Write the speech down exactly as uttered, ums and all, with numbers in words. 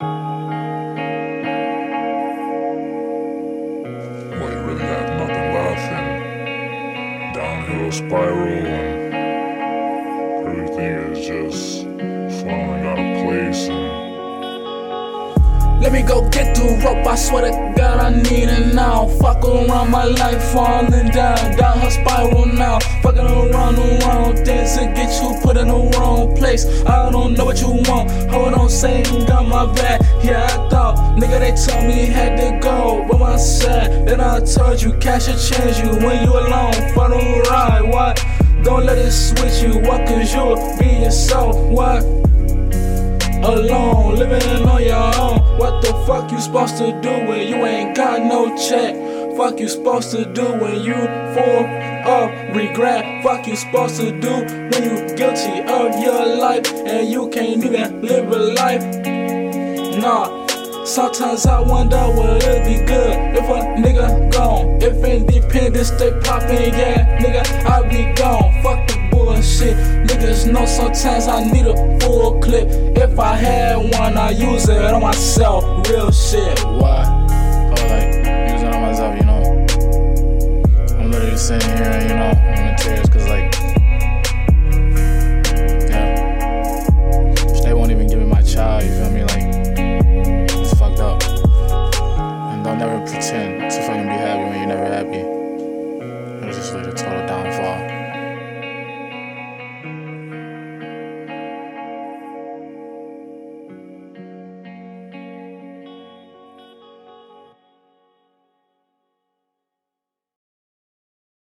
Well, you really got nothing left and downhill spiral and everything is just falling out of place. And let me go get the rope, I swear to God I need it now. Fuck around my life, falling down, down her spiral now. Fucking around the wrong things to get you put in the wrong place. I don't know what you want, hold on, saying got my back. Yeah, I thought, nigga, they told me had to go, but I said, then I told you cash will change you when you alone for the ride. What? Don't let it switch you, what? Cause you'll be yourself, what? Alone, living on your own. What the fuck you supposed to do when you ain't got no check? Fuck you supposed to do when you full of regret? Fuck you supposed to do when you guilty of your life and you can't even live a life? Nah. Sometimes I wonder would it be good if a nigga gone? If independence stay poppin', yeah, nigga, I be gone. Fuck the bullshit. Niggas know sometimes I need a full clip. If I had one, I use it on myself. Real shit. Why? Oh, like, use it on myself, you know. I'm literally sitting here, you know, I'm in tears, cause like,